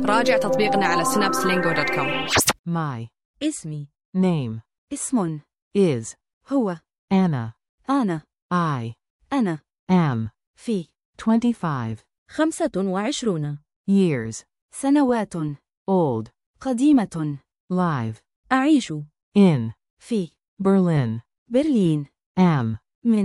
راجع تطبيقنا على synapselingo.com. My اسمي name اسم is هو Anna. أنا I am في 25 25 years سنوات old. قديمة Live أعيش in في Berlin. برلين Am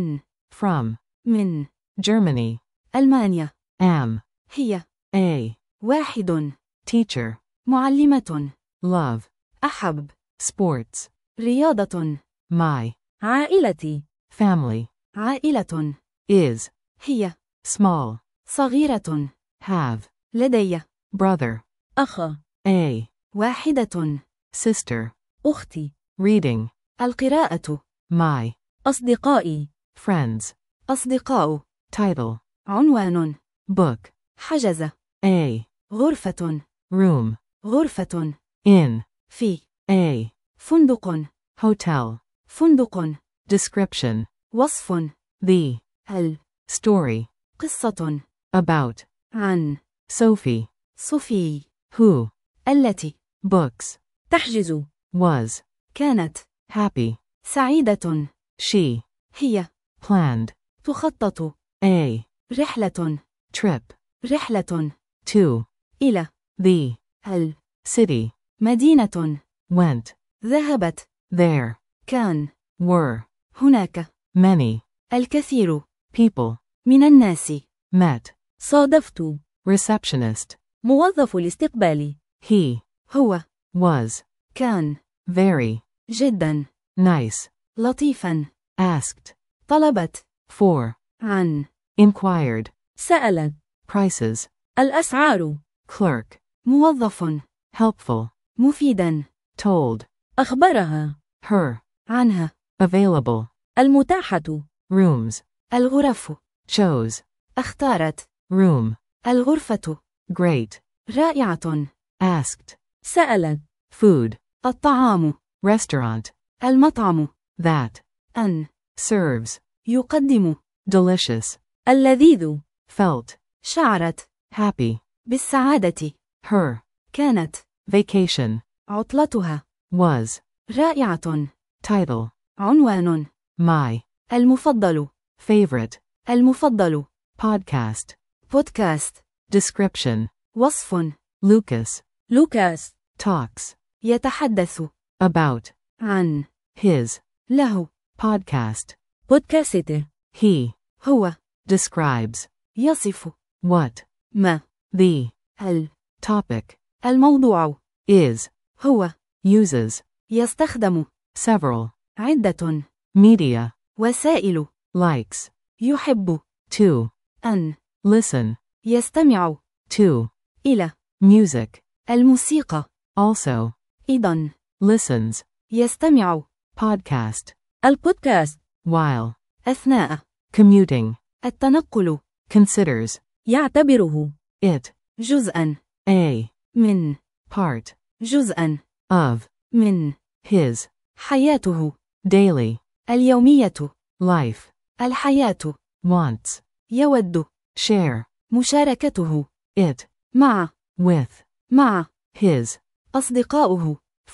من Germany. ألمانيا Am هي a واحد teacher. معلمة Love أحب sports. رياضة My عائلتي family عائلة is هي small. صغيرة Have لدي brother. أخ A واحدة sister. أختي Reading. القراءة My أصدقائي friends. أصدقاء Title عنوان book. حجز A غرفة room غرفة in في a فندق hotel. فندق Description. وصف The story قصة about عن Sophie, صوفي who التي books تحجز was كانت happy. سعيدة She هي planned تخطط a رحلة trip to إلى the city. المدينة Went ذهبت there. كان Were هناك many الكثير people. من الناس Met صادفت receptionist. موظف الاستقبال He هو was كان very جدا nice. لطيفا Asked طلبت for عن inquired سألت prices. الأسعار Clerk موظف helpful. مفيدا Told أخبرها her عنها available المتاحة rooms. الغرف Chose اختارت room. الغرفة Great. رائعة Asked سألت food. الطعام Restaurant المطعم that أن serves يقدم delicious. اللذيذ Felt شعرت happy. بالسعادة Her كانت vacation عطلتها was رائعة title. عنوان My المفضل favorite المفضل podcast. بودكاست Description. وصف Lucas talks يتحدث about عن his له podcast. بودكاسته He هو describes يصف what ما the topic الموضوع is. هو Uses يستخدم several عدة media. وسائل Likes يحب to أن listen يستمع to إلى music. الموسيقى Also أيضا listens يستمع podcast البودكاست while أثناء commuting. التنقل Considers يعتبره it جزءا a من part جزءا of من his حياته daily اليومية life. الحياة Wants يود share مشاركته it مع with his أصدقاؤه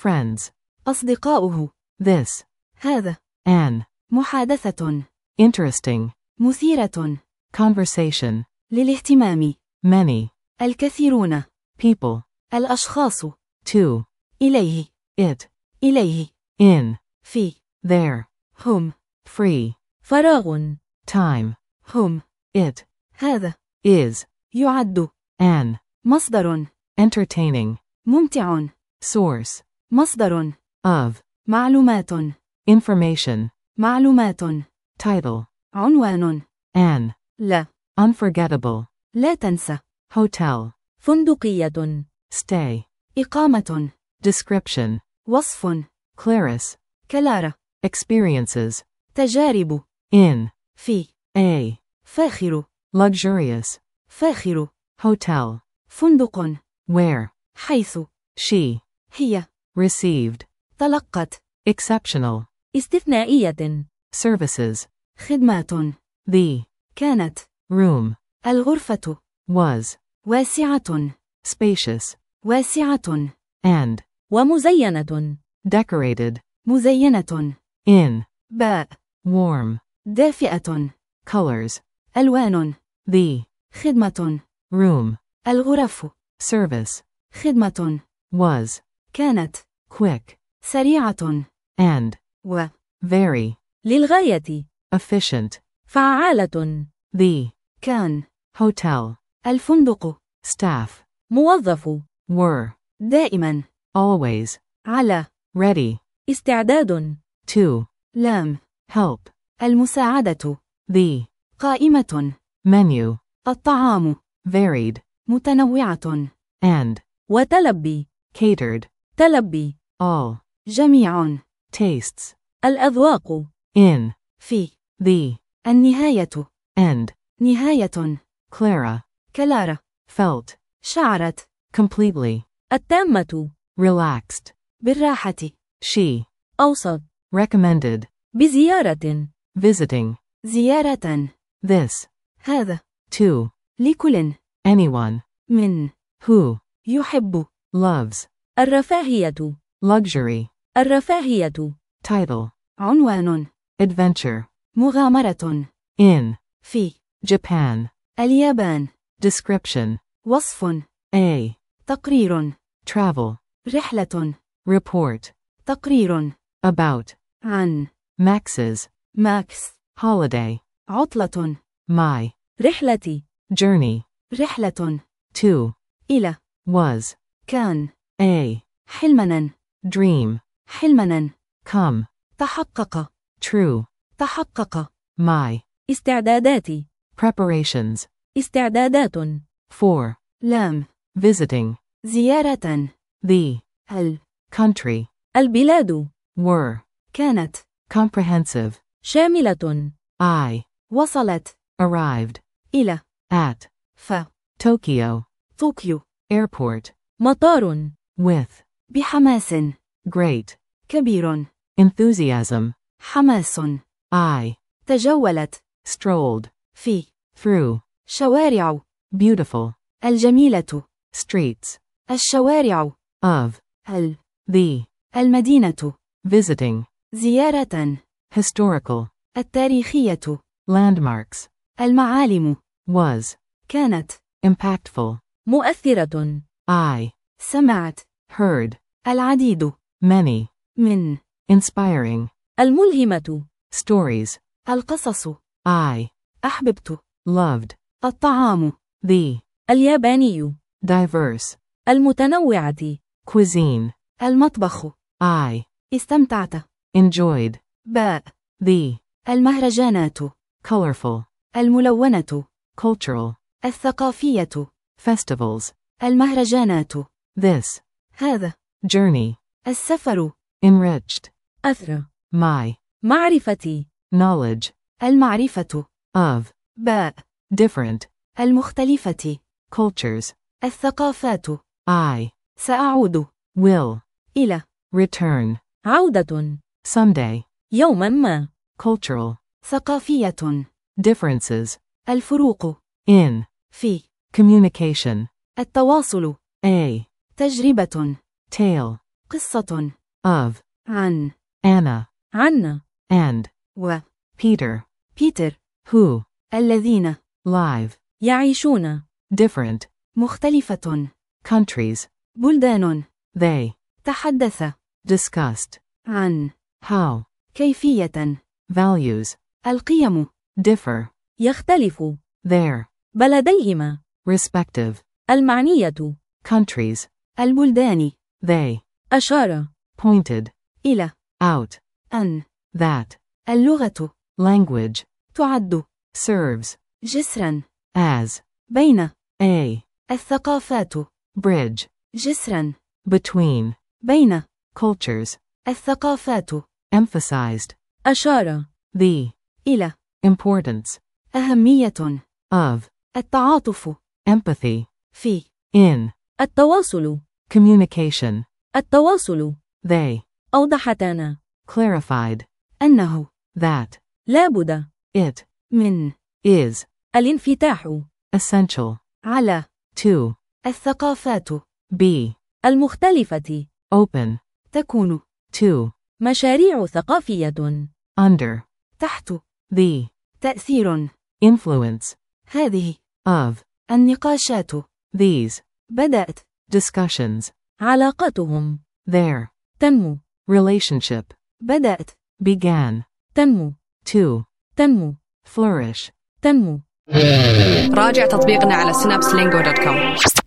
friends. This هذا an محادثة interesting مثيرة conversation. للاهتمام Many الكثيرون people الأشخاص to إليه it in في their هم free فراغ time. هم It هذا is يعد an مصدر entertaining ممتع source مصدر of معلومات information. Title عنوان an لا unforgettable لا تنسى hotel فندقية stay. إقامة Description. وصف Clarice كلارا experiences تجارب in في a فاخر luxurious فاخر hotel فندق where حيث she هي received تلقت exceptional استثنائية services. خدمات The كانت room الغرفة was واسعة spacious واسعة. and ومزينة. decorated, مزينة. in باء. warm, دافئة. colors, ألوان. the خدمة. room, الغرف. service, خدمة. was كانت. quick, سريعة. and و. very للغاية. efficient, فعالة. the كان. hotel, الفندق. staff, موظف. were دائما. always على. ready استعداد. to لام. help, المساعدة. the قائمة. menu, الطعام. varied, متنوعة. and وتلبي. catered, تلبي. all جميع. tastes, الأذواق. in في. the النهاية. end, نهاية. Clara كلارا. felt شعرت. completely التامة. relaxed, بالراحة. she أوسط. recommended بزيارة. visiting, زيارة. this هذا. to لكل. anyone من. who يحب. loves, الرفاهية. luxury, الرفاهية. title, عنوان. adventure, مغامرة. in في. Japan, اليابان. description, وصف. a تقرير. travel, رحلة. report, تقرير. about, عن. Max's, ماكس. holiday, عطلة. my رحلتي. journey, رحلة. to إلى. was كان. a حلمنا. dream, حلمنا. come تحقق. true, تحقق. my استعدادات. preparations, استعدادات. for لام. visiting, زيارة. the ال. country, البلاد. were كانت. comprehensive, شاملة. I وصلت. arrived إلى. at ف. Tokyo طوكيو. airport مطار. with بحماس. great كبير. enthusiasm, حماس. I تجولت. strolled في. through شوارع. beautiful الجميلة. streets الشوارع. of ال. the المدينة. visiting زيارة. historical التاريخية. landmarks, المعالم. was كانت. impactful, مؤثرة. I سمعت. heard العديد. many من. inspiring الملهمة. stories, القصص. I أحببت. loved الطعام. the الياباني. diverse المتنوعة. cuisine, المطبخ. I استمتعت. enjoyed باء. the المهرجانات. colorful الملونة. cultural الثقافية. festivals, المهرجانات. this هذا. journey السفر. enriched أثرى. my معرفتي. knowledge المعرفة. of باء. different المختلفة. cultures, الثقافات. I سأعود. will إلى. return عودة. someday, يوما ما. cultural ثقافية. differences, الفروق. in في. communication, التواصل. a تجربة. tale قصة. of عن. Anna عنا. and و. Peter, بيتر. who الذين. live يعيشون. different مختلفة. countries, بلدان. they تحدث. discussed عن. how كيفية. values القيم. differ, يختلف. their بلديهما. respective المعنية. countries, البلدان. they أشار. pointed إلى. out أن. that اللغة. language تعد. serves جسرا. as بين. a الثقافات. bridge جسرا. between بين. cultures, الثقافات. emphasized أشار. the إلى. importance أهمية. of التعاطف. empathy في. in التواصل. communication, التواصل. they أوضحتنا. clarified أنه. that لابد. it من. is الانفتاح. essential على. to الثقافات. B. المختلفة. Open. تكون. 2. مشاريع ثقافية. Under. تحت. The. تأثير. Influence. هذه. Of. النقاشات. These. بدأت. Discussions. علاقتهم. Their. تنمو. Relationship. بدأت. Began. تنمو. 2. تنمو. Flourish. تنمو. راجع تطبيقنا على synapselingo.com.